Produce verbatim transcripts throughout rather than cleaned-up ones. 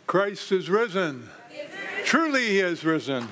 Christ is risen. Truly he is risen.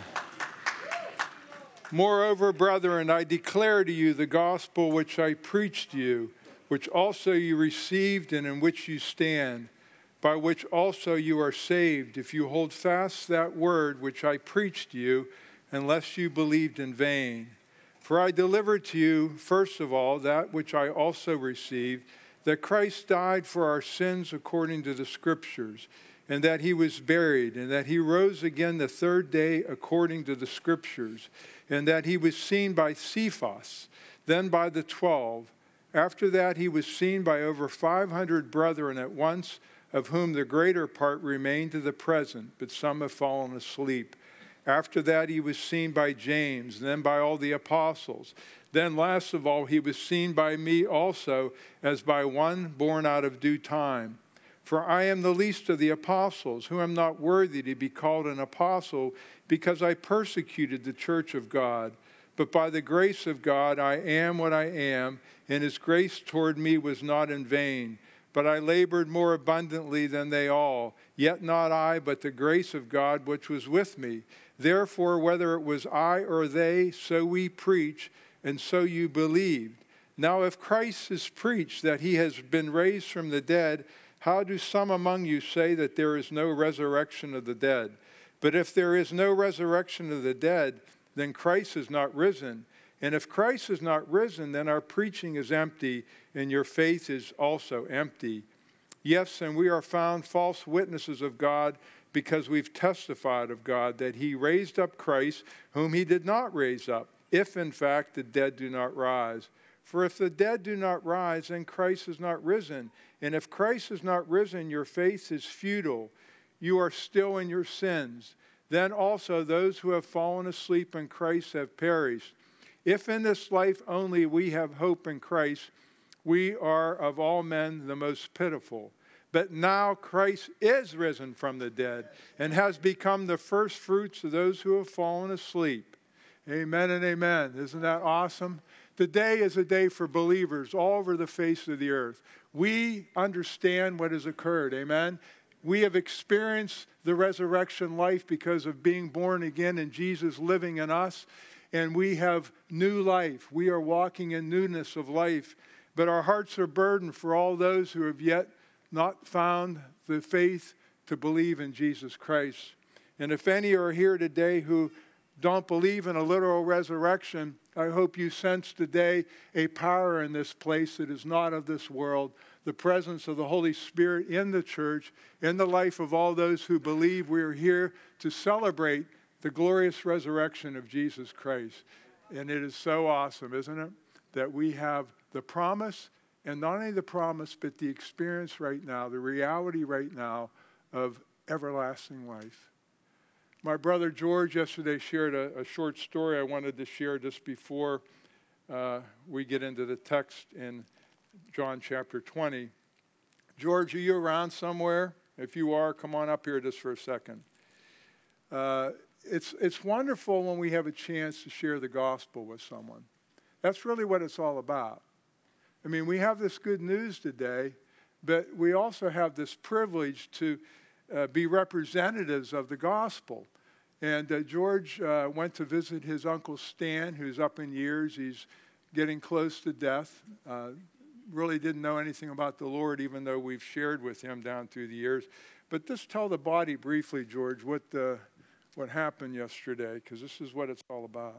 Moreover, brethren, I declare to you the gospel which I preached to you, which also you received and in which you stand, by which also you are saved, if you hold fast that word which I preached to you, unless you believed in vain. For I delivered to you, first of all, that which I also received, that Christ died for our sins according to the Scriptures, and that he was buried, and that he rose again the third day according to the Scriptures, and that he was seen by Cephas, then by the twelve. After that he was seen by over five hundred brethren at once, of whom the greater part remain to the present, but some have fallen asleep. After that he was seen by James, then by all the apostles. Then last of all he was seen by me also, as by one born out of due time. For I am the least of the apostles, who am not worthy to be called an apostle, because I persecuted the church of God. But by the grace of God I am what I am, and his grace toward me was not in vain. But I labored more abundantly than they all, yet not I, but the grace of God which was with me. Therefore, whether it was I or they, so we preach, and so you believed. Now if Christ is preached that he has been raised from the dead, how do some among you say that there is no resurrection of the dead? But if there is no resurrection of the dead, then Christ is not risen. And if Christ is not risen, then our preaching is empty, and your faith is also empty. Yes, and we are found false witnesses of God, because we've testified of God that he raised up Christ, whom he did not raise up, if in fact the dead do not rise. For if the dead do not rise, then Christ is not risen. And if Christ is not risen, your faith is futile. You are still in your sins. Then also those who have fallen asleep in Christ have perished. If in this life only we have hope in Christ, we are of all men the most pitiful. But now Christ is risen from the dead and has become the first fruits of those who have fallen asleep. Amen and amen. Isn't that awesome? Today is a day for believers all over the face of the earth. We understand what has occurred. Amen. We have experienced the resurrection life because of being born again and Jesus living in us. And we have new life. We are walking in newness of life. But our hearts are burdened for all those who have yet not found the faith to believe in Jesus Christ. And if any are here today who don't believe in a literal resurrection, I hope you sense today a power in this place that is not of this world, the presence of the Holy Spirit in the church, in the life of all those who believe. We are here to celebrate the glorious resurrection of Jesus Christ. And it is so awesome, isn't it, that we have the promise, and not only the promise, but the experience right now, the reality right now of everlasting life. My brother George yesterday shared a, a short story I wanted to share just before uh, we get into the text in John chapter twenty. George, are you around somewhere? If you are, come on up here just for a second. Uh, it's, it's wonderful when we have a chance to share the gospel with someone. That's really what it's all about. I mean, we have this good news today, but we also have this privilege to uh, be representatives of the gospel. And uh, George uh, went to visit his uncle Stan, who's up in years. He's getting close to death. Uh, really didn't know anything about the Lord, even though we've shared with him down through the years. But just tell the body briefly, George, what, uh, what happened yesterday, because this is what it's all about.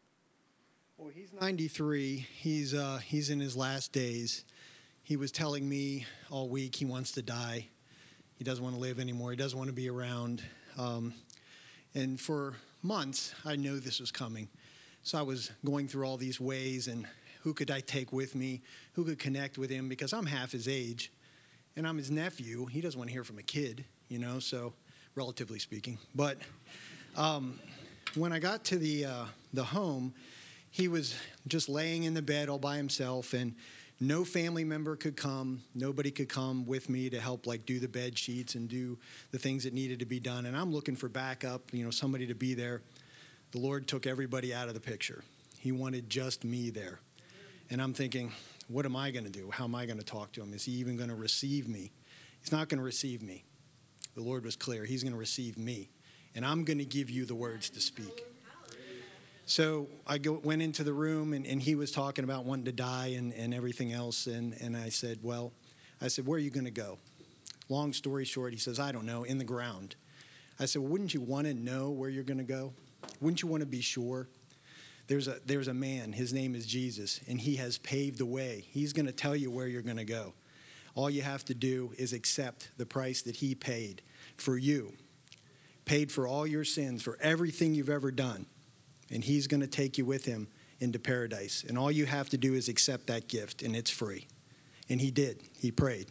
Well, he's ninety-three. He's uh, he's in his last days. He was telling me all week he wants to die. He doesn't want to live anymore. He doesn't want to be around. Um, and for months, I knew this was coming. So I was going through all these ways and who could I take with me? Who could connect with him? Because I'm half his age, and I'm his nephew. He doesn't want to hear from a kid, you know, so relatively speaking. But um, when I got to the uh, the home, he was just laying in the bed all by himself, and no family member could come. Nobody could come with me to help, like, do the bed sheets and do the things that needed to be done. And I'm looking for backup, you know, somebody to be there. The Lord took everybody out of the picture. He wanted just me there. And I'm thinking, what am I going to do? How am I going to talk to him? Is he even going to receive me? He's not going to receive me. The Lord was clear. He's going to receive me, and I'm going to give you the words to speak. So I go, went into the room, and, and he was talking about wanting to die and, and everything else. And, and I said, well, I said, where are you going to go? Long story short, he says, I don't know, in the ground. I said, well, wouldn't you want to know where you're going to go? Wouldn't you want to be sure? There's a, there's a man, his name is Jesus, and he has paved the way. He's going to tell you where you're going to go. All you have to do is accept the price that he paid for you, paid for all your sins, for everything you've ever done. And he's going to take you with him into paradise. And all you have to do is accept that gift, and it's free. And he did. He prayed.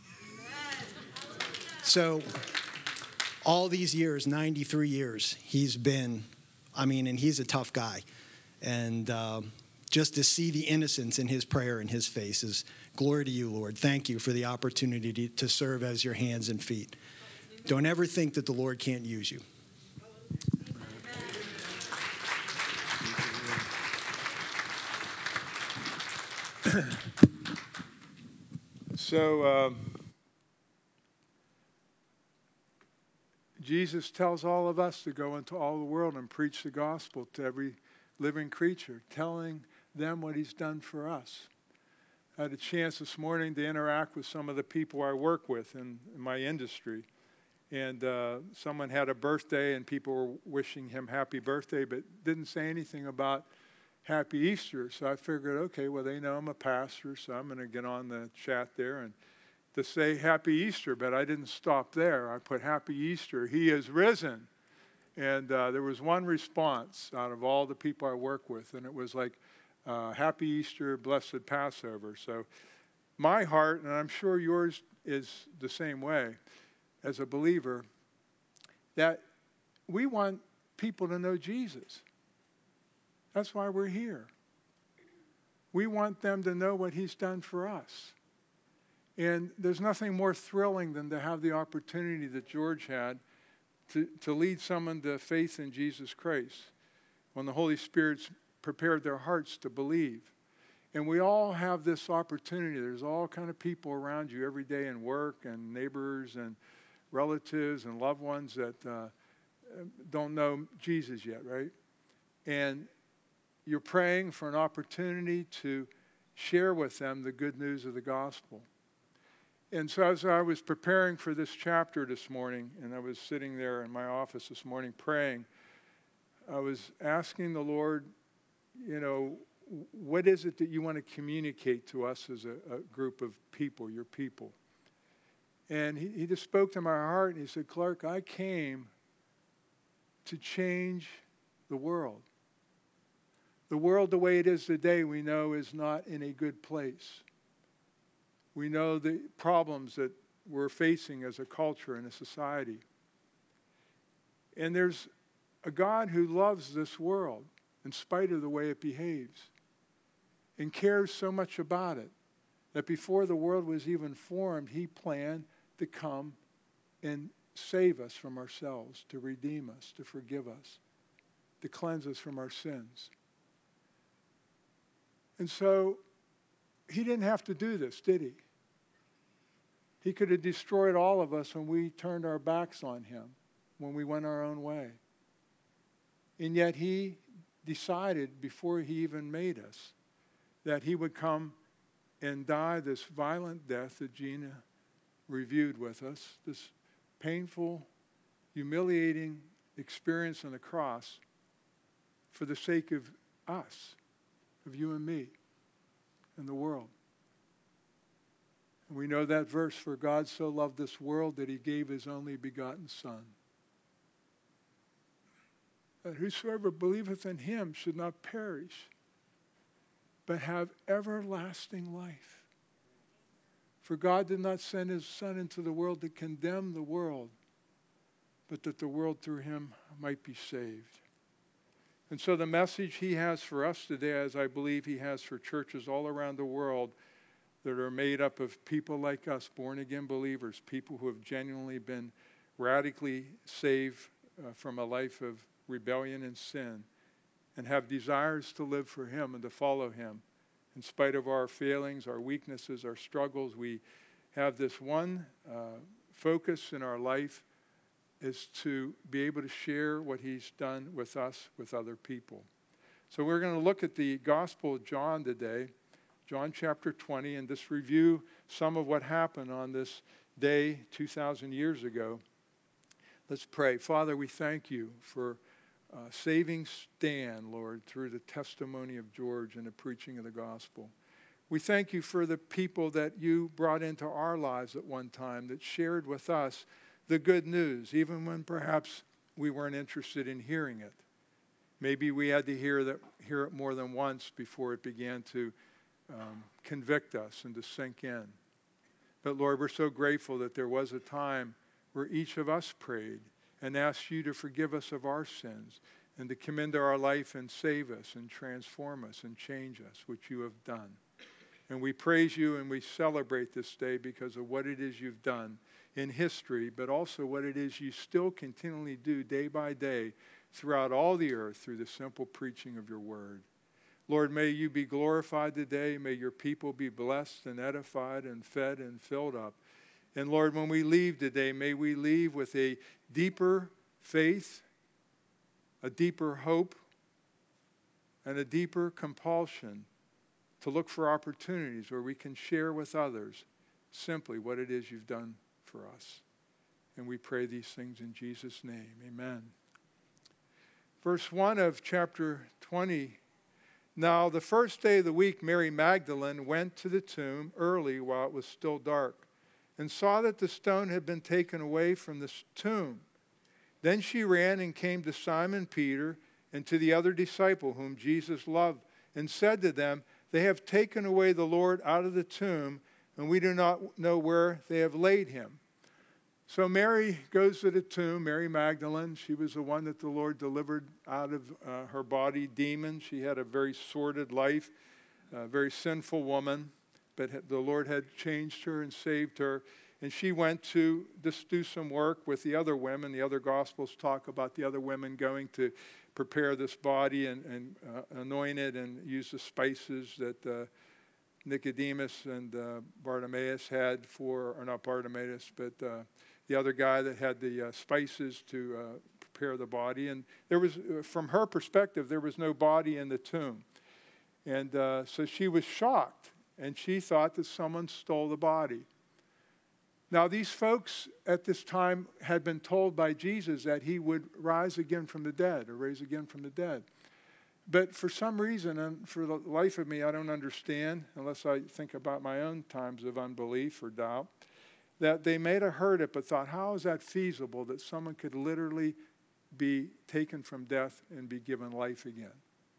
So all these years, ninety-three years, he's been, I mean, and he's a tough guy. And um, just to see the innocence in his prayer and his face is glory to you, Lord. Thank you for the opportunity to, to serve as your hands and feet. Don't ever think that the Lord can't use you. So um, Jesus tells all of us to go into all the world and preach the gospel to every living creature, telling them what he's done for us. I had a chance this morning to interact with some of the people I work with in, in my industry. And uh, someone had a birthday, and people were wishing him happy birthday, but didn't say anything about happy Easter. So I figured, okay, well, they know I'm a pastor, so I'm going to get on the chat there and to say happy Easter. But I didn't stop there. I put happy Easter. He is risen. And uh, there was one response out of all the people I work with, and it was like, uh, happy Easter, blessed Passover. So my heart, and I'm sure yours is the same way, as a believer, that we want people to know Jesus. That's why we're here. We want them to know what he's done for us. And there's nothing more thrilling than to have the opportunity that George had to, to lead someone to faith in Jesus Christ when the Holy Spirit's prepared their hearts to believe. And we all have this opportunity. There's all kind of people around you every day in work and neighbors and relatives and loved ones that uh, don't know Jesus yet, right? And you're praying for an opportunity to share with them the good news of the gospel. And so as I was preparing for this chapter this morning, and I was sitting there in my office this morning praying, I was asking the Lord, you know, what is it that you want to communicate to us as a, a group of people, your people? And he, he just spoke to my heart, and he said, Clark, I came to change the world. The world the way it is today, we know, is not in a good place. We know the problems that we're facing as a culture and a society. And there's a God who loves this world in spite of the way it behaves and cares so much about it that before the world was even formed, he planned to come and save us from ourselves, to redeem us, to forgive us, to cleanse us from our sins. And so he didn't have to do this, did he? He could have destroyed all of us when we turned our backs on him, when we went our own way. And yet he decided before he even made us that he would come and die this violent death that Gina reviewed with us, this painful, humiliating experience on the cross for the sake of us, of you and me, and the world. And we know that verse, for God so loved this world that he gave his only begotten Son, that whosoever believeth in him should not perish, but have everlasting life. For God did not send his Son into the world to condemn the world, but that the world through him might be saved. And so the message he has for us today, as I believe he has for churches all around the world that are made up of people like us, born-again believers, people who have genuinely been radically saved uh, from a life of rebellion and sin, and have desires to live for him and to follow him. In spite of our failings, our weaknesses, our struggles, we have this one uh, focus in our life is to be able to share what he's done with us, with other people. So we're going to look at the Gospel of John today, John chapter twenty, and just review some of what happened on this day two thousand years ago. Let's pray. Father, we thank you for uh, saving Stan, Lord, through the testimony of George and the preaching of the gospel. We thank you for the people that you brought into our lives at one time that shared with us the good news, even when perhaps we weren't interested in hearing it. Maybe we had to hear that, hear it more than once before it began to um, convict us and to sink in. But Lord, we're so grateful that there was a time where each of us prayed and asked you to forgive us of our sins and to come into our life and save us and transform us and change us, which you have done. And we praise you and we celebrate this day because of what it is you've done in history, but also what it is you still continually do day by day throughout all the earth through the simple preaching of your word. Lord, may you be glorified today. May your people be blessed and edified and fed and filled up. And Lord, when we leave today, may we leave with a deeper faith, a deeper hope, and a deeper compulsion to look for opportunities where we can share with others simply what it is you've done for us. And we pray these things in Jesus' name. Amen. Verse one of chapter twenty. Now, the first day of the week, Mary Magdalene went to the tomb early while it was still dark and saw that the stone had been taken away from the tomb. Then she ran and came to Simon Peter and to the other disciple whom Jesus loved and said to them, "They have taken away the Lord out of the tomb, and we do not know where they have laid him." So Mary goes to the tomb, Mary Magdalene. She was the one that the Lord delivered out of uh, her body demons. She had a very sordid life, a very sinful woman, but the Lord had changed her and saved her. And she went to just do some work with the other women. The other Gospels talk about the other women going to prepare this body and, and uh, anoint it and use the spices that uh, Nicodemus and uh, Bartimaeus had for, or not Bartimaeus, but uh, the other guy that had the uh, spices to uh, prepare the body. And there was, from her perspective, there was no body in the tomb. And uh, so she was shocked, and she thought that someone stole the body. Now, these folks at this time had been told by Jesus that he would rise again from the dead, or raise again from the dead. But for some reason, and for the life of me, I don't understand, unless I think about my own times of unbelief or doubt, that they may have heard it, but thought, how is that feasible that someone could literally be taken from death and be given life again?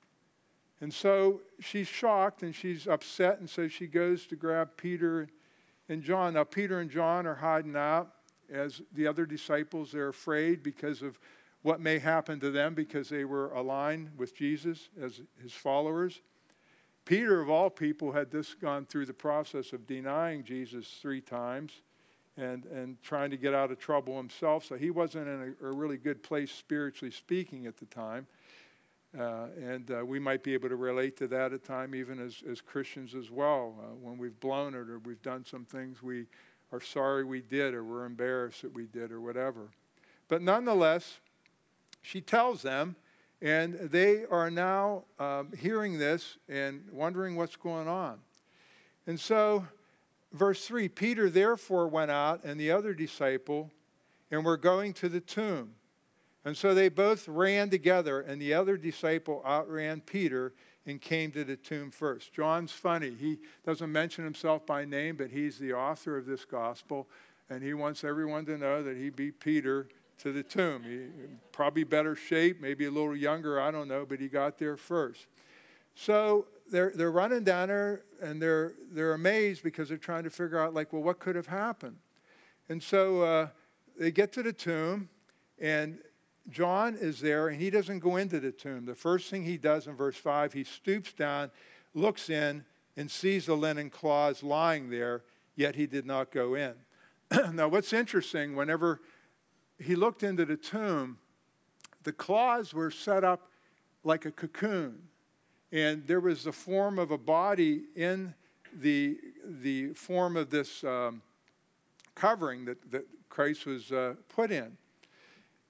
And so she's shocked and she's upset, and so she goes to grab Peter and John. Now, Peter and John are hiding out as the other disciples. They're afraid because of what may happen to them because they were aligned with Jesus as his followers. Peter, of all people, had just gone through the process of denying Jesus three times and, and trying to get out of trouble himself. So he wasn't in a, a really good place spiritually speaking at the time. Uh, and uh, we might be able to relate to that at time even as, as Christians as well. Uh, when we've blown it or we've done some things we are sorry we did or we're embarrassed that we did or whatever. But nonetheless, she tells them, and they are now um, hearing this and wondering what's going on. And so, verse three, Peter therefore went out and the other disciple and were going to the tomb. And so they both ran together, and the other disciple outran Peter and came to the tomb first. John's funny. He doesn't mention himself by name, but he's the author of this gospel, and he wants everyone to know that he beat Peter to the tomb. He probably better shape, maybe a little younger, I don't know, but he got there first. So they're they're running down there, and they're they're amazed because they're trying to figure out, like, well, what could have happened? And so uh, they get to the tomb, and John is there, and he doesn't go into the tomb. The first thing he does in verse five, he stoops down, looks in, and sees the linen cloths lying there, yet he did not go in. Now, what's interesting, whenever he looked into the tomb, the cloths were set up like a cocoon, and there was the form of a body in the, the form of this um, covering that, that Christ was uh, put in.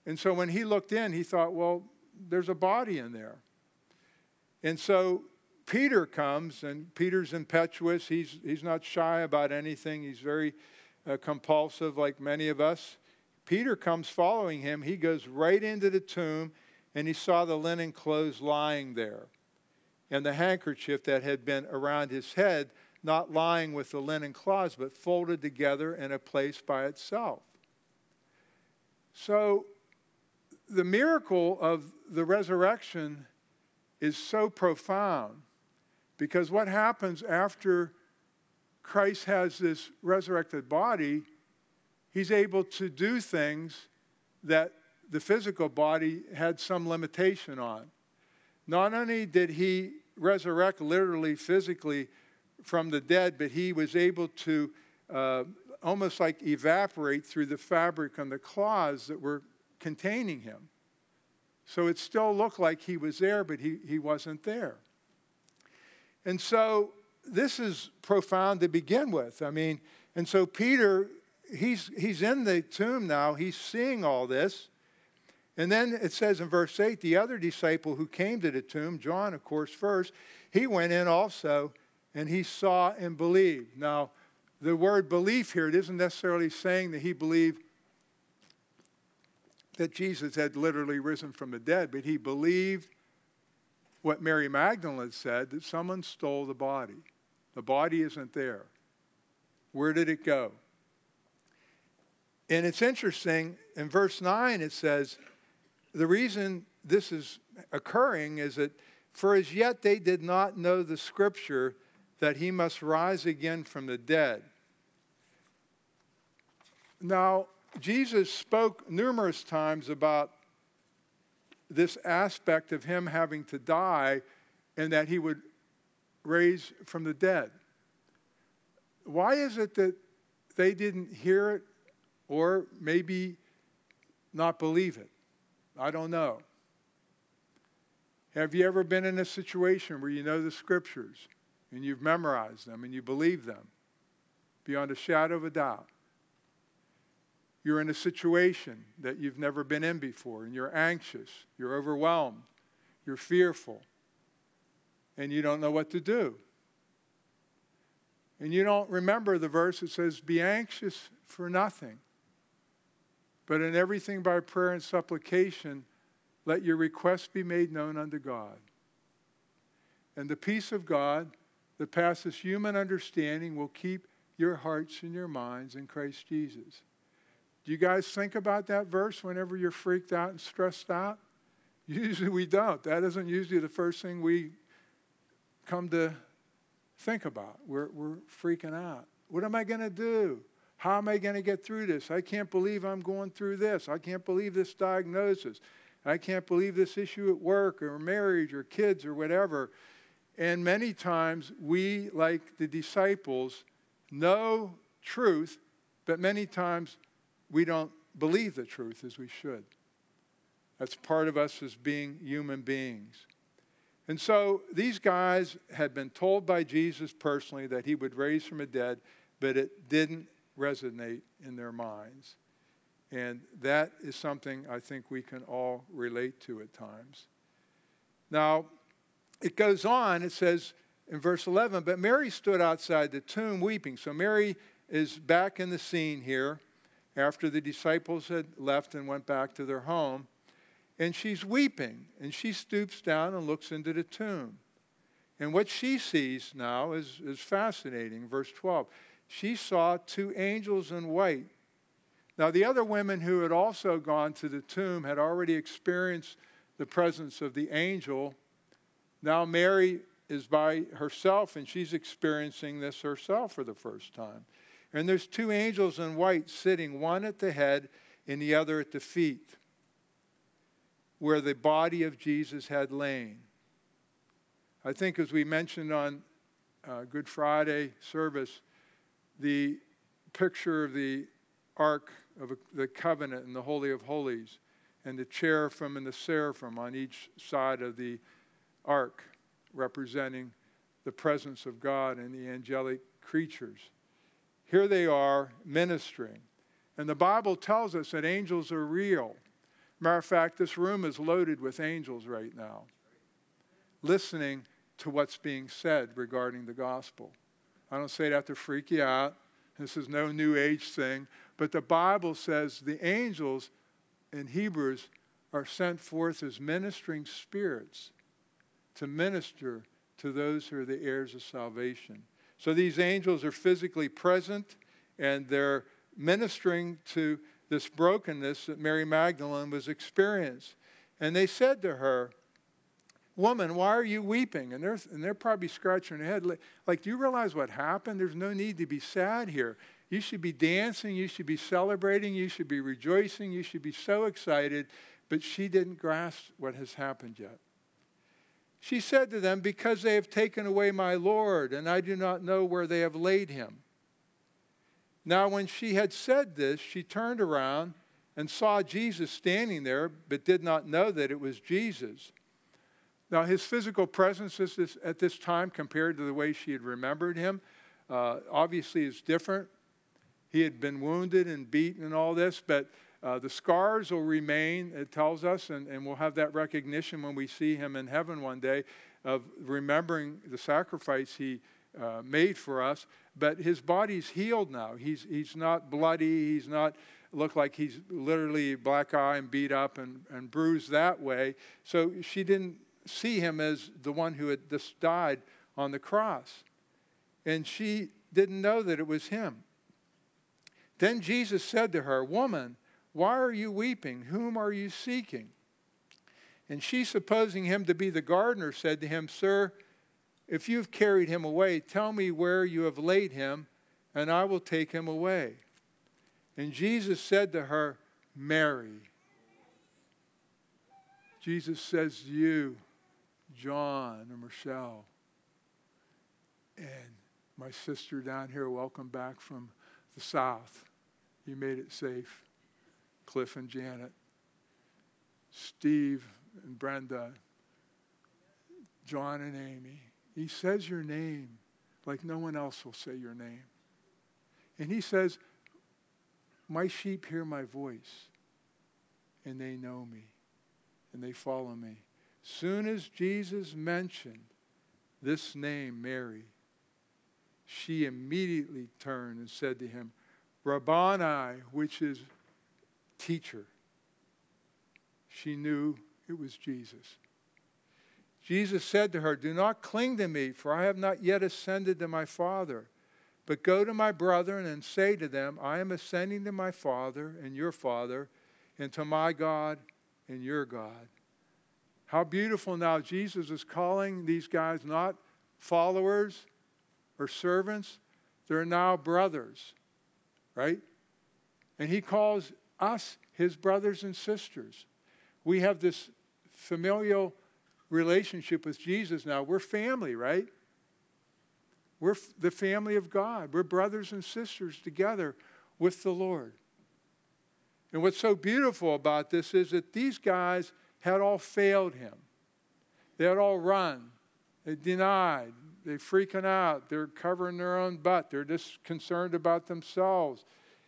And so when he looked in, he thought, well, there's a body in there. And so Peter comes, and Peter's impetuous. He's, he's not shy about anything. He's very uh, compulsive, like many of us. Peter comes following him. He goes right into the tomb, and he saw the linen clothes lying there, and the handkerchief that had been around his head, not lying with the linen cloths, but folded together in a place by itself. So the miracle of the resurrection is so profound, because what happens after Christ has this resurrected body, he's able to do things that the physical body had some limitation on. Not only did he resurrect literally, physically from the dead, but he was able to uh, almost like evaporate through the fabric and the cloths that were containing him. So it still looked like he was there, but he, he wasn't there. And so this is profound to begin with. I mean, and so Peter, he's, he's in the tomb now. He's seeing all this. And then it says in verse eight, the other disciple who came to the tomb, John, of course, first, he went in also, and he saw and believed. Now, the word belief here, it isn't necessarily saying that he believed that Jesus had literally risen from the dead, but he believed what Mary Magdalene said, that someone stole the body. The body isn't there. Where did it go? And it's interesting, in verse nine it says, the reason this is occurring is that for as yet they did not know the scripture that he must rise again from the dead. Now, Jesus spoke numerous times about this aspect of him having to die and that he would raise from the dead. Why is it that they didn't hear it or maybe not believe it? I don't know. Have you ever been in a situation where you know the scriptures and you've memorized them and you believe them beyond a shadow of a doubt? You're in a situation that you've never been in before, and you're anxious, you're overwhelmed, you're fearful, and you don't know what to do. And you don't remember the verse that says, be anxious for nothing, but in everything by prayer and supplication, let your requests be made known unto God. And the peace of God that passes human understanding will keep your hearts and your minds in Christ Jesus. Do you guys think about that verse whenever you're freaked out and stressed out? Usually we don't. That isn't usually the first thing we come to think about. We're, we're freaking out. What am I going to do? How am I going to get through this? I can't believe I'm going through this. I can't believe this diagnosis. I can't believe this issue at work or marriage or kids or whatever. And many times we, like the disciples, know truth, but many times we don't believe the truth as we should. That's part of us as being human beings. And so these guys had been told by Jesus personally that he would raise from the dead, but it didn't resonate in their minds. And that is something I think we can all relate to at times. Now, it goes on, it says in verse eleven, but Mary stood outside the tomb weeping. So Mary is back in the scene here after the disciples had left and went back to their home. And she's weeping, and she stoops down and looks into the tomb. And what she sees now is, is fascinating. Verse twelve, she saw two angels in white. Now, the other women who had also gone to the tomb had already experienced the presence of the angel. Now Mary is by herself, and she's experiencing this herself for the first time. And there's two angels in white sitting, one at the head and the other at the feet, where the body of Jesus had lain. I think as we mentioned on uh, Good Friday service, the picture of the Ark of the Covenant and the Holy of Holies, and the cherubim and the seraphim on each side of the Ark, representing the presence of God and the angelic creatures. Here they are ministering. And the Bible tells us that angels are real. Matter of fact, this room is loaded with angels right now, listening to what's being said regarding the gospel. I don't say that to freak you out. This is no New Age thing. But the Bible says the angels in Hebrews are sent forth as ministering spirits to minister to those who are the heirs of salvation. So these angels are physically present, and they're ministering to this brokenness that Mary Magdalene was experiencing. And they said to her, "Woman, why are you weeping?" And they're, and they're probably scratching their head. Like, like, do you realize what happened? There's no need to be sad here. You should be dancing. You should be celebrating. You should be rejoicing. You should be so excited. But she didn't grasp what has happened yet. She said to them, "Because they have taken away my Lord, and I do not know where they have laid him." Now, when she had said this, she turned around and saw Jesus standing there, but did not know that it was Jesus. Now, his physical presence is this, at this time, compared to the way she had remembered him, uh, obviously is different. He had been wounded and beaten and all this, but uh, the scars will remain, it tells us, and, and we'll have that recognition when we see him in heaven one day of remembering the sacrifice he uh, made for us. But his body's healed now. He's, he's not bloody. He's not look like he's literally black eye and beat up and, and bruised that way. So she didn't see him as the one who had just died on the cross. And she didn't know that it was him. Then Jesus said to her, "Woman, why are you weeping? Whom are you seeking?" And she, supposing him to be the gardener, said to him, "Sir, if you've carried him away, tell me where you have laid him, and I will take him away." And Jesus said to her, "Mary." Jesus says to you, John or Michelle, and my sister down here, welcome back from the South. You made it safe. Cliff and Janet, Steve and Brenda, John and Amy. He says your name like no one else will say your name. And he says, "My sheep hear my voice, and they know me, and they follow me." Soon as Jesus mentioned this name, Mary, she immediately turned and said to him, "Rabboni," which is teacher. She knew it was Jesus. Jesus said to her, "Do not cling to me, for I have not yet ascended to my Father. But go to my brethren and say to them, I am ascending to my Father and your Father, and to my God and your God." How beautiful now. Jesus is calling these guys not followers or servants. They're now brothers, right? And he calls us his brothers and sisters. We have this familial relationship with Jesus now. We're family, right? We're the family of God. We're brothers and sisters together with the Lord. And what's so beautiful about this is that these guys had all failed him. They had all run. They denied. They're freaking out. They're covering their own butt. They're just concerned about themselves.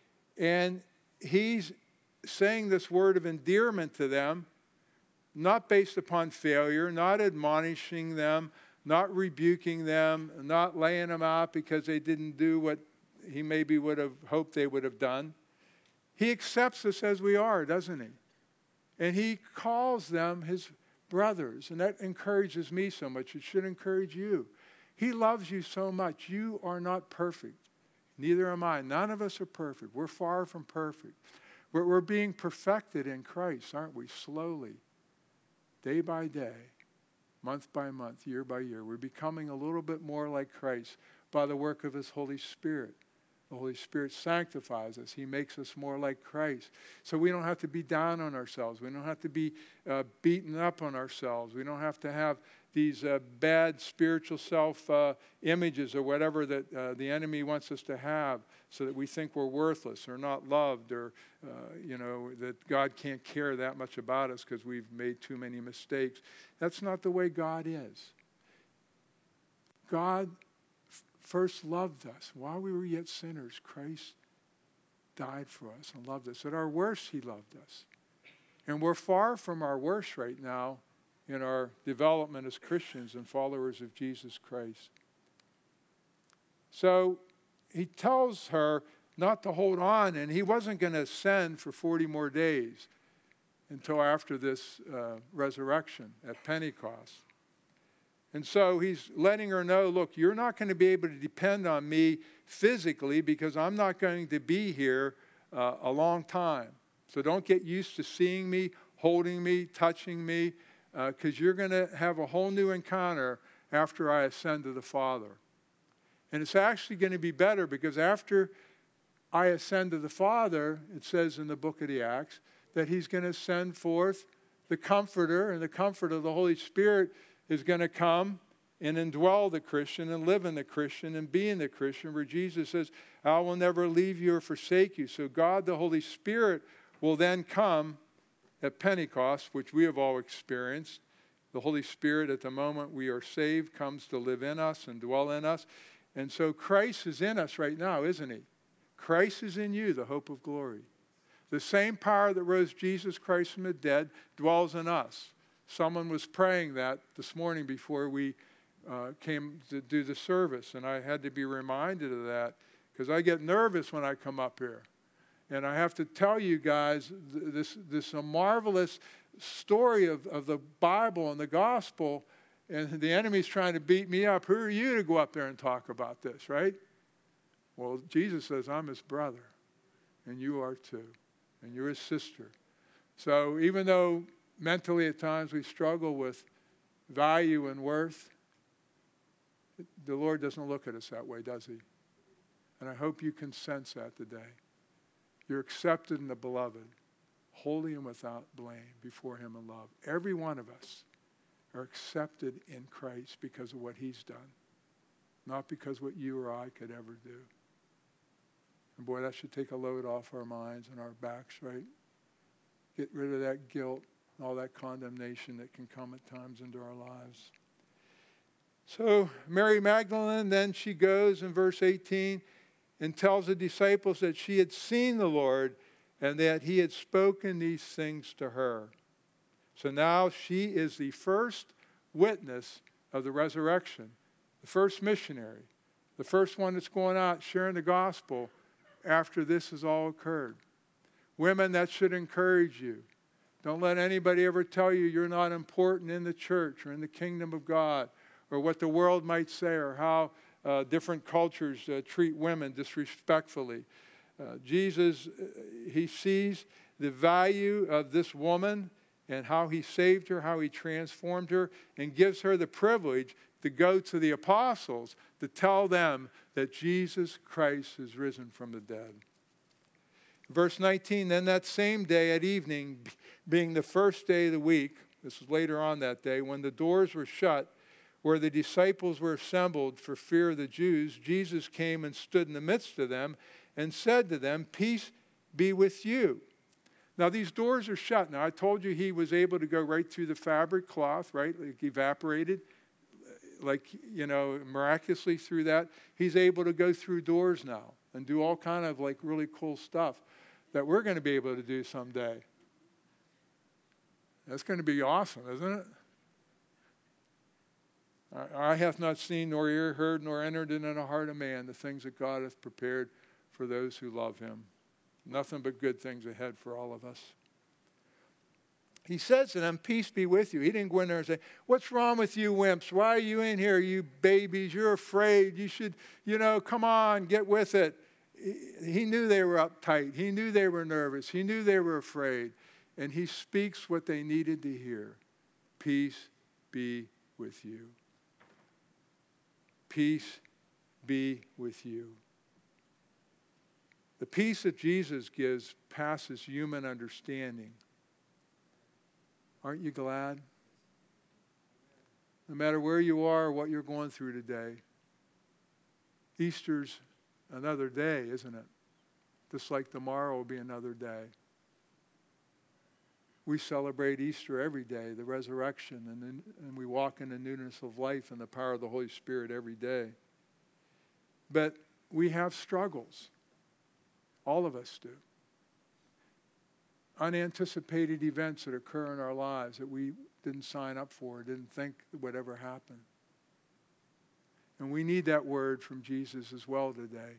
And he's saying this word of endearment to them, not based upon failure, not admonishing them, not rebuking them, not laying them out because they didn't do what he maybe would have hoped they would have done. He accepts us as we are, doesn't he? And he calls them his brothers. And that encourages me so much. It should encourage you. He loves you so much. You are not perfect. Neither am I. None of us are perfect. We're far from perfect. We're, we're being perfected in Christ, aren't we? Slowly, day by day, month by month, year by year. We're becoming a little bit more like Christ by the work of his Holy Spirit. The Holy Spirit sanctifies us. He makes us more like Christ. So we don't have to be down on ourselves. We don't have to be uh, beaten up on ourselves. We don't have to have these uh, bad spiritual self uh, images or whatever that uh, the enemy wants us to have so that we think we're worthless or not loved or, uh, you know, that God can't care that much about us because we've made too many mistakes. That's not the way God is. God first loved us. While we were yet sinners, Christ died for us and loved us. At our worst, he loved us. And we're far from our worst right now in our development as Christians and followers of Jesus Christ. So he tells her not to hold on, and he wasn't going to ascend for forty more days until after this uh, resurrection at Pentecost. And so he's letting her know, look, you're not going to be able to depend on me physically because I'm not going to be here uh, a long time. So don't get used to seeing me, holding me, touching me, because uh, you're going to have a whole new encounter after I ascend to the Father. And it's actually going to be better because after I ascend to the Father, it says in the book of the Acts, that he's going to send forth the Comforter, and the Comfort of the Holy Spirit is going to come and indwell the Christian and live in the Christian and be in the Christian, where Jesus says, I will never leave you or forsake you. So God, the Holy Spirit, will then come at Pentecost, which we have all experienced. The Holy Spirit, at the moment we are saved, comes to live in us and dwell in us. And so Christ is in us right now, isn't he? Christ is in you, the hope of glory. The same power that rose Jesus Christ from the dead dwells in us. Someone was praying that this morning before we uh, came to do the service, and I had to be reminded of that because I get nervous when I come up here. And I have to tell you guys, this this a marvelous story of, of the Bible and the gospel, and the enemy's trying to beat me up. Who are you to go up there and talk about this, right? Well, Jesus says, I'm his brother, and you are too, and you're his sister. So even though mentally at times we struggle with value and worth, the Lord doesn't look at us that way, does he? And I hope you can sense that today. You're accepted in the beloved, holy and without blame before him in love. Every one of us are accepted in Christ because of what he's done, not because what you or I could ever do. And boy, that should take a load off our minds and our backs, right? Get rid of that guilt, all that condemnation that can come at times into our lives. So Mary Magdalene, then she goes in verse eighteen and tells the disciples that she had seen the Lord and that he had spoken these things to her. So now she is the first witness of the resurrection, the first missionary, the first one that's going out sharing the gospel after this has all occurred. Women, that should encourage you. Don't let anybody ever tell you you're not important in the church or in the kingdom of God, or what the world might say, or how uh, different cultures uh, treat women disrespectfully. Uh, Jesus, uh, he sees the value of this woman and how he saved her, how he transformed her, and gives her the privilege to go to the apostles to tell them that Jesus Christ is risen from the dead. Verse nineteen, then that same day at evening, being the first day of the week, this was later on that day, when the doors were shut, where the disciples were assembled for fear of the Jews, Jesus came and stood in the midst of them and said to them, peace be with you. Now these doors are shut. Now I told you he was able to go right through the fabric cloth, right? Like evaporated, like, you know, miraculously through that. He's able to go through doors now and do all kind of like really cool stuff that we're going to be able to do someday. That's going to be awesome, isn't it? Eye hath not seen, nor ear heard, nor entered into the heart of man the things that God hath prepared for those who love him. Nothing but good things ahead for all of us. He says to them, peace be with you. He didn't go in there and say, what's wrong with you wimps? Why are you in here, you babies? You're afraid. You should, you know, come on, get with it. He knew they were uptight. He knew they were nervous. He knew they were afraid. And he speaks what they needed to hear. Peace be with you. Peace be with you. The peace that Jesus gives passes human understanding. Aren't you glad? No matter where you are or what you're going through today, Easter's another day, isn't it? Just like tomorrow will be another day. We celebrate Easter every day, the resurrection, and, then, and we walk in the newness of life and the power of the Holy Spirit every day. But we have struggles. All of us do. unanticipated events that occur in our lives that we didn't sign up for, didn't think would ever happen. And we need that word from Jesus as well today.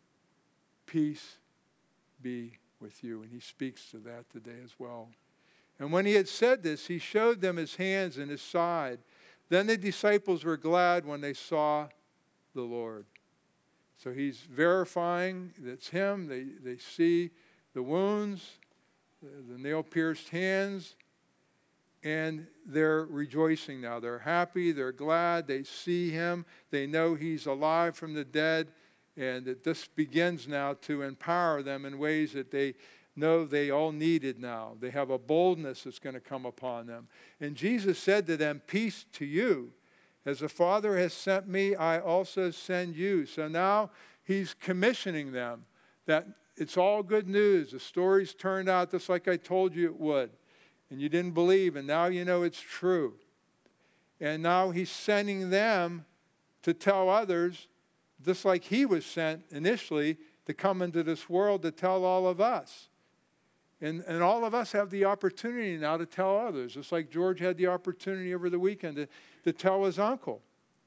Peace be with you. And he speaks to that today as well. And when he had said this, he showed them his hands and his side. Then the disciples were glad when they saw the Lord. So he's verifying that it's him. They, they see the wounds, the nail-pierced hands, and they're rejoicing now. They're happy. They're glad. They see him. They know he's alive from the dead, and that this begins now to empower them in ways that they know they all needed now. They have a boldness that's going to come upon them. And Jesus said to them, "Peace to you. As the Father has sent me, I also send you." So now he's commissioning them that it's all good news. The story's turned out just like I told you it would. And you didn't believe, and now you know it's true. And now he's sending them to tell others, just like he was sent initially to come into this world to tell all of us. And, and all of us have the opportunity now to tell others, just like George had the opportunity over the weekend to, to tell his uncle.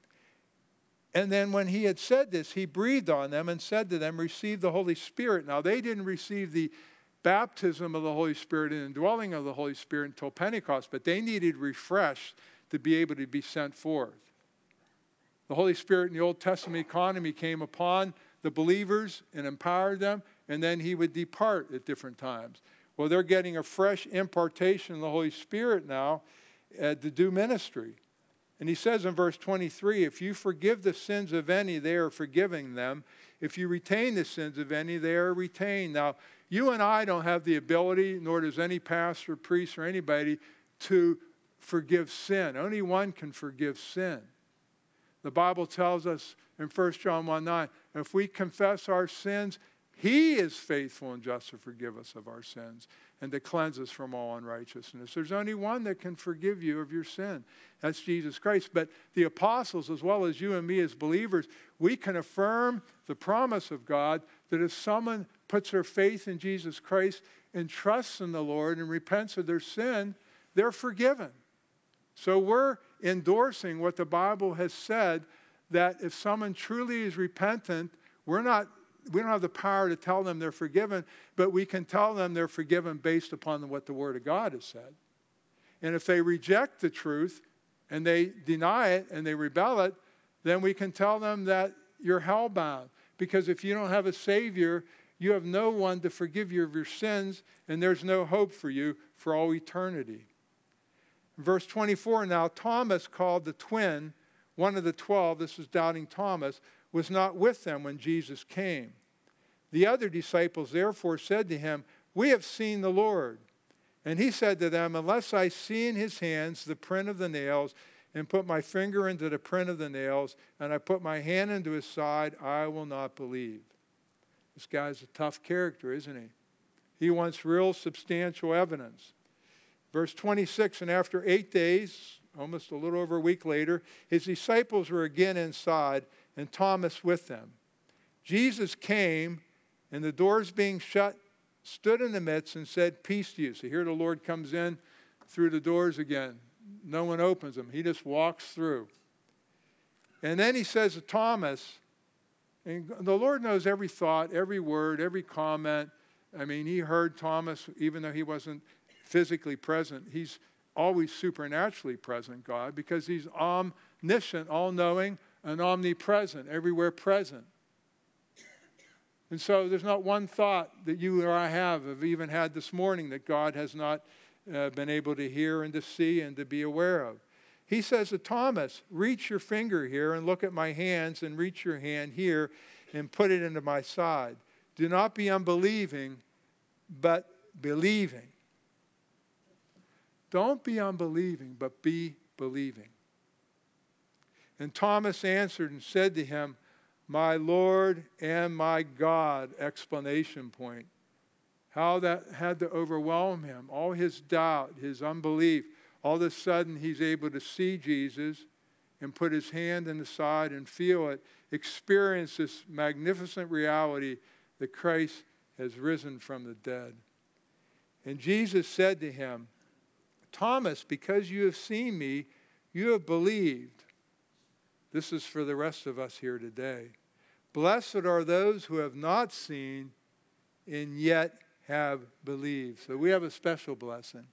And then when he had said this, he breathed on them and said to them, "Receive the Holy Spirit." Now they didn't receive the baptism of the Holy Spirit and indwelling of the Holy Spirit until Pentecost, but they needed refreshed to be able to be sent forth. The Holy Spirit in the Old Testament economy came upon the believers and empowered them, and then he would depart at different times. Well, they're getting a fresh impartation of the Holy Spirit now uh, to do ministry. And he says in verse twenty-three, "If you forgive the sins of any, they are forgiving them. If you retain the sins of any, they are retained." Now, you and I don't have the ability, nor does any pastor, priest, or anybody, to forgive sin. Only one can forgive sin. The Bible tells us in First John one nine, if we confess our sins, he is faithful and just to forgive us of our sins and to cleanse us from all unrighteousness. There's only one that can forgive you of your sin. That's Jesus Christ. But the apostles, as well as you and me as believers, we can affirm the promise of God that if someone puts their faith in Jesus Christ and trusts in the Lord and repents of their sin, they're forgiven. So we're endorsing what the Bible has said, that if someone truly is repentant, we're not We don't have the power to tell them they're forgiven, but we can tell them they're forgiven based upon what the Word of God has said. And if they reject the truth and they deny it and they rebel it, then we can tell them that you're hellbound. Because if you don't have a Savior, you have no one to forgive you of your sins, and there's no hope for you for all eternity. Verse twenty-four, "Now Thomas, called the twin, one of the twelve," this is doubting Thomas, "was not with them when Jesus came. The other disciples therefore said to him, 'We have seen the Lord.' And he said to them, 'Unless I see in his hands the print of the nails, and put my finger into the print of the nails, and I put my hand into his side, I will not believe.'" This guy's a tough character, isn't he? He wants real substantial evidence. Verse twenty-six, "And after eight days, almost a little over a week later, his disciples were again inside, and Thomas with them. Jesus came, and the doors being shut, stood in the midst and said, 'Peace to you.'" So here the Lord comes in through the doors again. No one opens them. He just walks through. And then he says to Thomas, and the Lord knows every thought, every word, every comment. I mean, he heard Thomas, even though he wasn't physically present. He's always supernaturally present, God, because he's omniscient, all-knowing, and omnipresent, everywhere present. And so there's not one thought that you or I have, have even had this morning that God has not uh, been able to hear and to see and to be aware of. He says to Thomas, "Reach your finger here and look at my hands, and reach your hand here and put it into my side. Do not be unbelieving, but believing." Don't be unbelieving, but be believing. And Thomas answered and said to him, "My Lord and my God!" Explanation point. How that had to overwhelm him. All his doubt, his unbelief. All of a sudden he's able to see Jesus and put his hand in the side and feel it. Experience this magnificent reality that Christ has risen from the dead. And Jesus said to him, Thomas, because you have seen me, you have believed. This is for the rest of us here today. Blessed are those who have not seen and yet have believed. So we have a special blessing.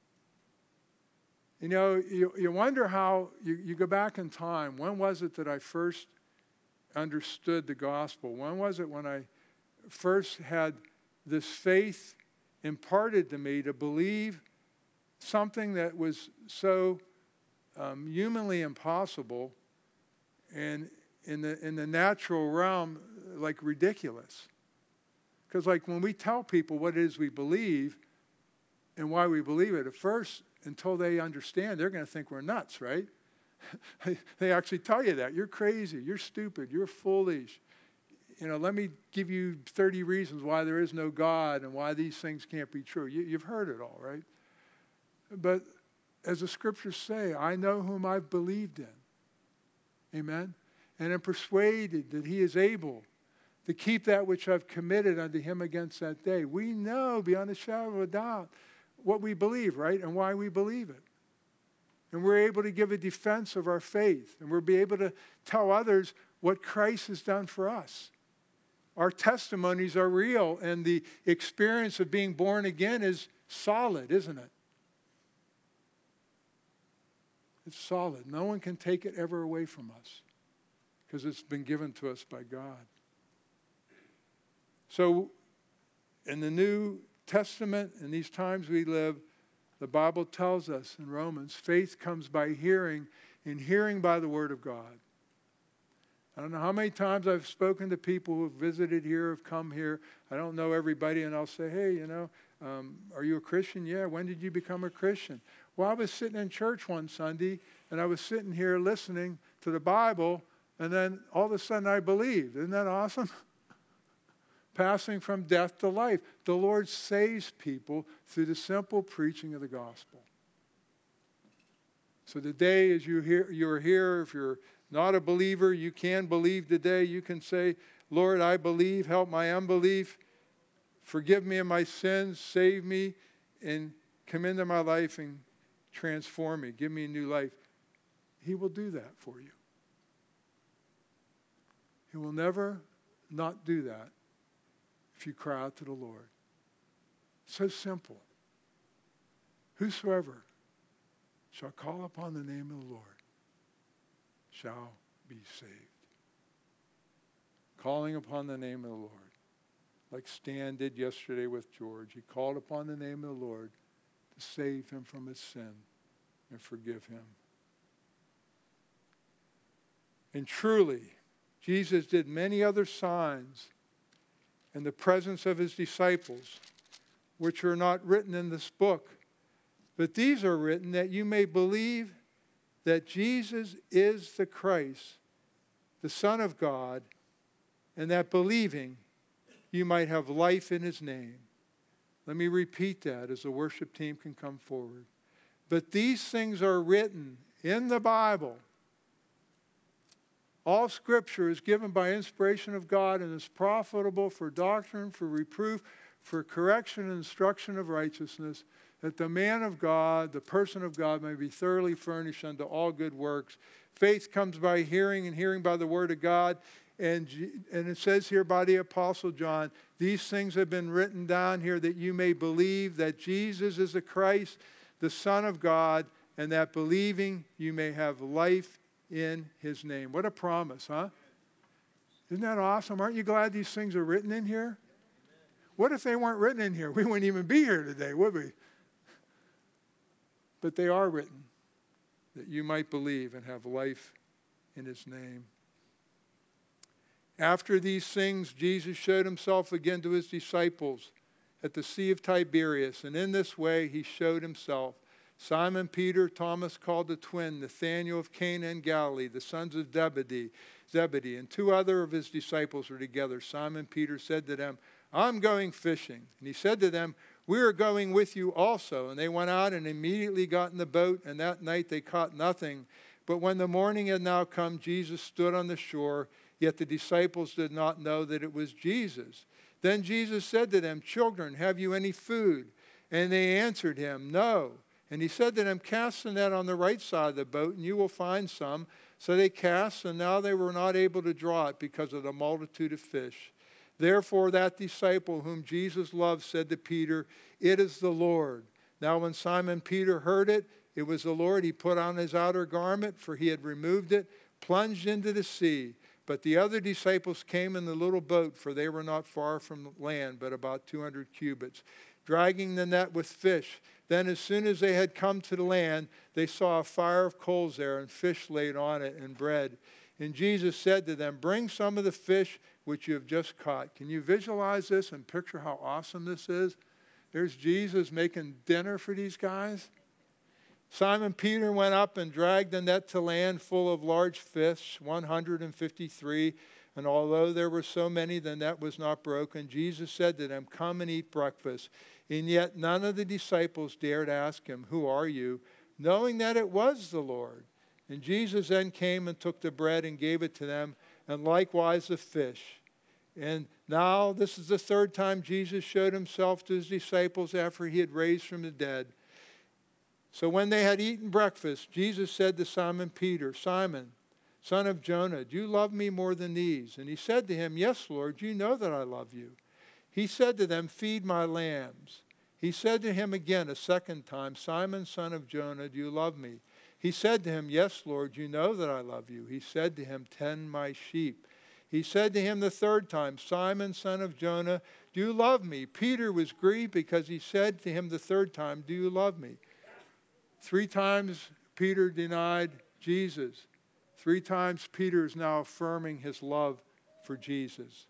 You know, you, you wonder how, you, you go back in time, when was it that I first understood the gospel? When was it when I first had this faith imparted to me to believe something that was so um, humanly impossible and in the, in the natural realm, like ridiculous? Because like when we tell people what it is we believe and why we believe it, at first, until they understand, they're going to think we're nuts, right? They actually tell you that. You're crazy. You're stupid. You're foolish. You know, let me give you thirty reasons why there is no God and why these things can't be true. You, you've heard it all, right? But as the scriptures say, I know whom I've believed in. Amen? And am persuaded that he is able to keep that which I've committed unto him against that day. We know beyond a shadow of a doubt what we believe, right? And why we believe it. And we're able to give a defense of our faith. And we'll be able to tell others what Christ has done for us. Our testimonies are real, and the experience of being born again is solid, isn't it? It's solid. No one can take it ever away from us because it's been given to us by God. So in the New Testament, in these times we live, the Bible tells us in Romans, faith comes by hearing, and hearing by the Word of God. I don't know how many times I've spoken to people who have visited here, have come here. I don't know everybody, and I'll say, hey, you know, um, are you a Christian? Yeah, when did you become a Christian? Well, I was sitting in church one Sunday, and I was sitting here listening to the Bible, and then all of a sudden I believed. Isn't that awesome? Passing from death to life. The Lord saves people through the simple preaching of the gospel. So today, as you hear, you're here, if you're not a believer, you can believe today. You can say, Lord, I believe, help my unbelief. Forgive me of my sins, save me, and come into my life and transform me. Give me a new life. He will do that for you. He will never not do that if you cry out to the Lord. So simple. Whosoever shall call upon the name of the Lord shall be saved. Calling upon the name of the Lord. Like Stan did yesterday with George. He called upon the name of the Lord to save him from his sin and forgive him. And truly, Jesus did many other signs in the presence of his disciples, which are not written in this book. But these are written that you may believe that Jesus is the Christ, the Son of God, and that believing you might have life in his name. Let me repeat that as the worship team can come forward. But these things are written in the Bible. All Scripture is given by inspiration of God and is profitable for doctrine, for reproof, for correction and instruction of righteousness, that the man of God, the person of God, may be thoroughly furnished unto all good works. Faith comes by hearing, and hearing by the word of God. And, and it says here by the Apostle John, these things have been written down here that you may believe that Jesus is the Christ, the Son of God, and that believing you may have life in his name. What a promise, huh? Isn't that awesome? Aren't you glad these things are written in here? What if they weren't written in here? We wouldn't even be here today, would we? But they are written that you might believe and have life in his name. After these things, Jesus showed himself again to his disciples at the Sea of Tiberias, and in this way he showed himself. Simon Peter, Thomas called the twin, Nathanael of Cana in Galilee, the sons of Zebedee, Zebedee, and two other of his disciples were together. Simon Peter said to them, I'm going fishing. And he said to them, we are going with you also. And they went out and immediately got in the boat, and that night they caught nothing. But when the morning had now come, Jesus stood on the shore, yet the disciples did not know that it was Jesus. Then Jesus said to them, children, have you any food? And they answered him, No. And he said to them, Cast the net on the right side of the boat, and you will find some. So they cast, and now they were not able to draw it because of the multitude of fish. Therefore that disciple whom Jesus loved said to Peter, It is the Lord. Now when Simon Peter heard it, it was the Lord, he put on his outer garment, for he had removed it, plunged into the sea. But the other disciples came in the little boat, for they were not far from land, but about two hundred cubits, dragging the net with fish. Then as soon as they had come to the land, they saw a fire of coals there, and fish laid on it, and bread. And Jesus said to them, Bring some of the fish which you have just caught. Can you visualize this and picture how awesome this is? There's Jesus making dinner for these guys. Simon Peter went up and dragged the net to land full of large fish, one hundred fifty-three. And although there were so many, the net was not broken. Jesus said to them, Come and eat breakfast. And yet none of the disciples dared ask him, Who are you? Knowing that it was the Lord. And Jesus then came and took the bread and gave it to them, and likewise the fish. And now this is the third time Jesus showed himself to his disciples after he had raised from the dead. So when they had eaten breakfast, Jesus said to Simon Peter, Simon, son of Jonah, do you love me more than these? And he said to him, Yes, Lord, you know that I love you. He said to them, Feed my lambs. He said to him again a second time, Simon, son of Jonah, do you love me? He said to him, Yes, Lord, you know that I love you. He said to him, Tend my sheep. He said to him the third time, Simon, son of Jonah, do you love me? Peter was grieved because he said to him the third time, Do you love me? Three times Peter denied Jesus. Three times Peter is now affirming his love for Jesus.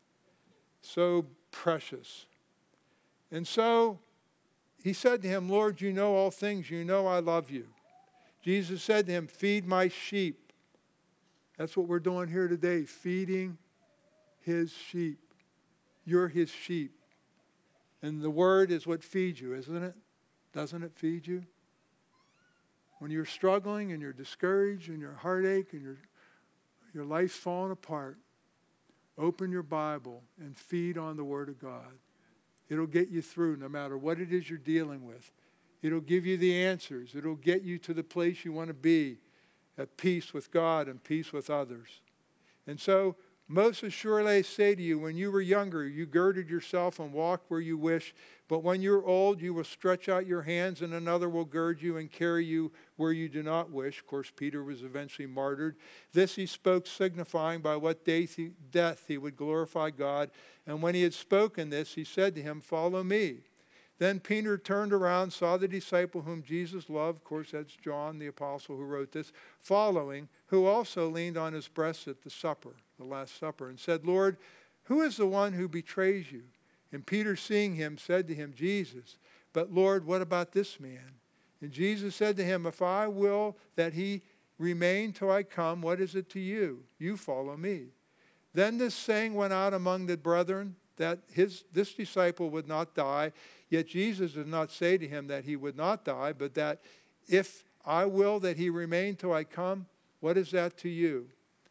So precious. And so he said to him, Lord, you know all things. You know I love you. Jesus said to him, Feed my sheep. That's what we're doing here today, feeding his sheep. You're his sheep. And the word is what feeds you, isn't it? Doesn't it feed you? When you're struggling and you're discouraged and your heartache and your, your life's falling apart, open your Bible and feed on the Word of God. It'll get you through no matter what it is you're dealing with. It'll give you the answers. It'll get you to the place you want to be, at peace with God and peace with others. And so, most assuredly I say to you, when you were younger, you girded yourself and walked where you wish. But when you're old, you will stretch out your hands and another will gird you and carry you where you do not wish. Of course, Peter was eventually martyred. This he spoke, signifying by what death he would glorify God. And when he had spoken this, he said to him, Follow me. Then Peter turned around, saw the disciple whom Jesus loved, of course that's John the apostle who wrote this, following, who also leaned on his breast at the supper, the Last Supper, and said, Lord, who is the one who betrays you? And Peter, seeing him, said to him, Jesus. But Lord, what about this man? And Jesus said to him, If I will that he remain till I come, what is it to you? You follow me. Then this saying went out among the brethren, that his this disciple would not die. Yet Jesus did not say to him that he would not die, but that if I will that he remain till I come, what is that to you?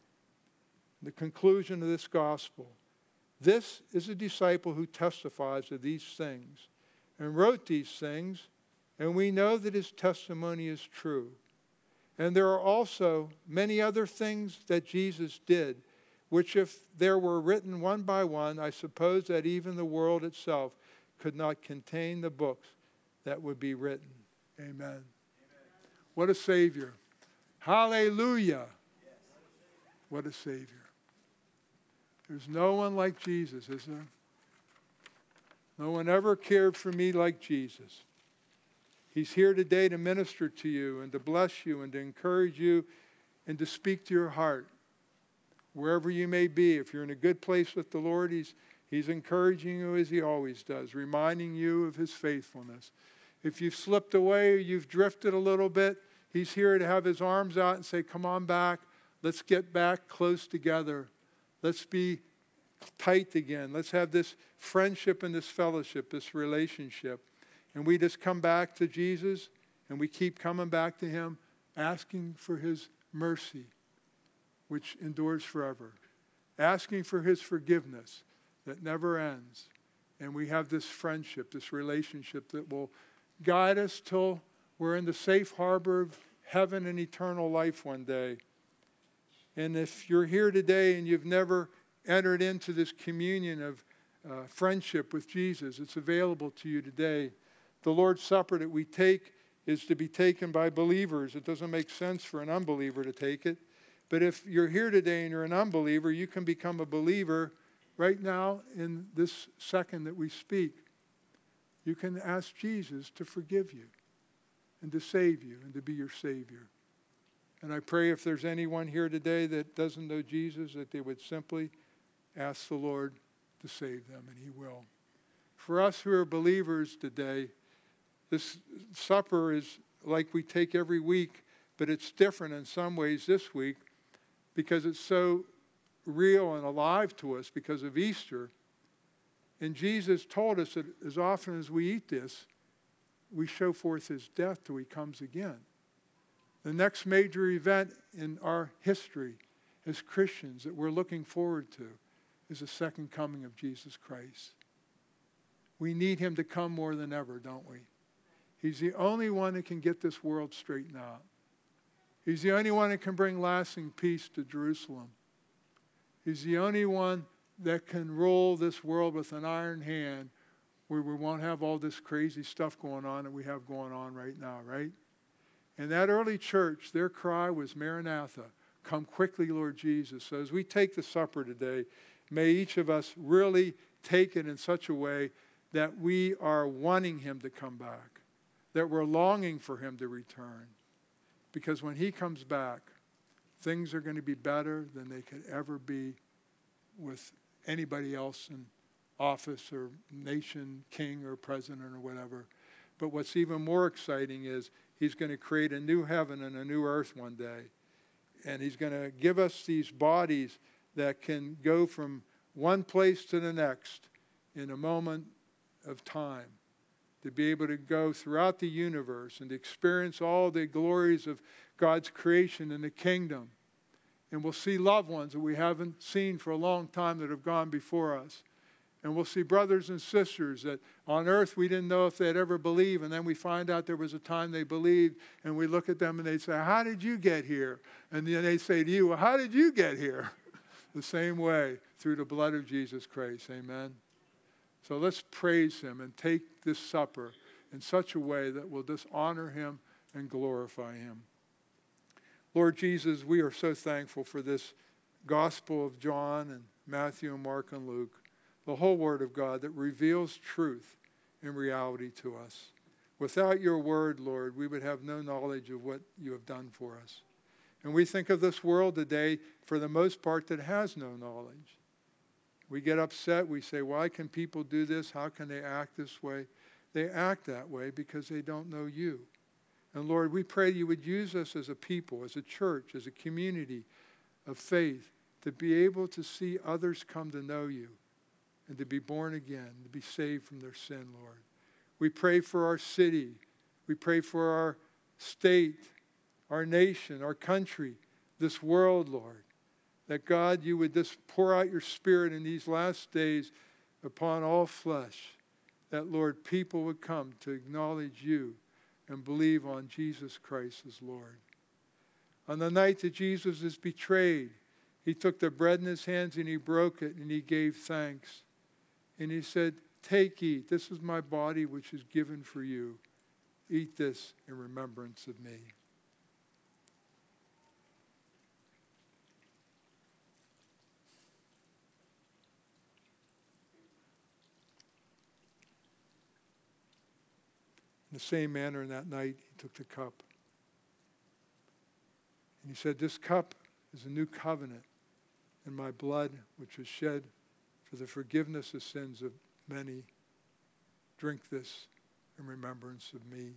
The conclusion of this gospel. This is a disciple who testifies of these things and wrote these things, and we know that his testimony is true. And there are also many other things that Jesus did, which if there were written one by one, I suppose that even the world itself could not contain the books that would be written. Amen. Amen. What a Savior. Hallelujah. Yes. What a Savior. There's no one like Jesus, is there? No one ever cared for me like Jesus. He's here today to minister to you and to bless you and to encourage you and to speak to your heart. Wherever you may be, if you're in a good place with the Lord, He's, he's encouraging you as He always does, reminding you of His faithfulness. If you've slipped away or you've drifted a little bit, He's here to have His arms out and say, come on back. Let's get back close together. Let's be tight again. Let's have this friendship and this fellowship, this relationship. And we just come back to Jesus and we keep coming back to Him, asking for His mercy, which endures forever. Asking for His forgiveness that never ends. And we have this friendship, this relationship that will guide us till we're in the safe harbor of heaven and eternal life one day. And if you're here today and you've never entered into this communion of uh, friendship with Jesus, it's available to you today. The Lord's Supper that we take is to be taken by believers. It doesn't make sense for an unbeliever to take it. But if you're here today and you're an unbeliever, you can become a believer right now in this second that we speak. You can ask Jesus to forgive you and to save you and to be your Savior. And I pray if there's anyone here today that doesn't know Jesus, that they would simply ask the Lord to save them, and He will. For us who are believers today, this supper is like we take every week, but it's different in some ways this week because it's so real and alive to us because of Easter. And Jesus told us that as often as we eat this, we show forth His death till He comes again. The next major event in our history as Christians that we're looking forward to is the second coming of Jesus Christ. We need Him to come more than ever, don't we? He's the only one that can get this world straightened out. He's the only one that can bring lasting peace to Jerusalem. He's the only one that can rule this world with an iron hand where we won't have all this crazy stuff going on that we have going on right now, right? In that early church, their cry was, Maranatha, come quickly, Lord Jesus. So as we take the supper today, may each of us really take it in such a way that we are wanting Him to come back, that we're longing for Him to return. Because when He comes back, things are going to be better than they could ever be with anybody else in office or nation, king or president or whatever. But what's even more exciting is He's going to create a new heaven and a new earth one day. And He's going to give us these bodies that can go from one place to the next in a moment of time, to be able to go throughout the universe and to experience all the glories of God's creation and the kingdom. And we'll see loved ones that we haven't seen for a long time that have gone before us. And we'll see brothers and sisters that on earth we didn't know if they'd ever believe. And then we find out there was a time they believed. And we look at them and they say, how did you get here? And then they say to you, well, how did you get here? The same way, through the blood of Jesus Christ. Amen. So let's praise Him and take this supper in such a way that will just honor Him and glorify Him. Lord Jesus, we are so thankful for this Gospel of John and Matthew and Mark and Luke, the whole Word of God that reveals truth and reality to us. Without your Word, Lord, we would have no knowledge of what you have done for us. And we think of this world today, for the most part, that has no knowledge. We get upset. We say, why can people do this? How can they act this way? They act that way because they don't know you. And Lord, we pray you would use us as a people, as a church, as a community of faith to be able to see others come to know you and to be born again, to be saved from their sin, Lord. We pray for our city. We pray for our state, our nation, our country, this world, Lord. That God, you would just pour out your Spirit in these last days upon all flesh. That, Lord, people would come to acknowledge you and believe on Jesus Christ as Lord. On the night that Jesus is betrayed, He took the bread in His hands and He broke it and He gave thanks. And He said, take, eat. This is my body which is given for you. Eat this in remembrance of me. In the same manner, in that night, He took the cup. And He said, this cup is a new covenant in my blood, which was shed for the forgiveness of sins of many. Drink this in remembrance of me.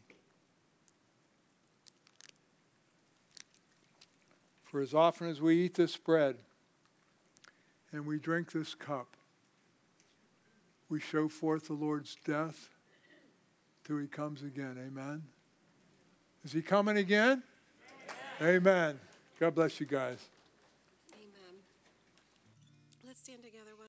For as often as we eat this bread and we drink this cup, we show forth the Lord's death till He comes again. Amen. Is He coming again? Amen. Amen. God bless you guys. Amen. Let's stand together.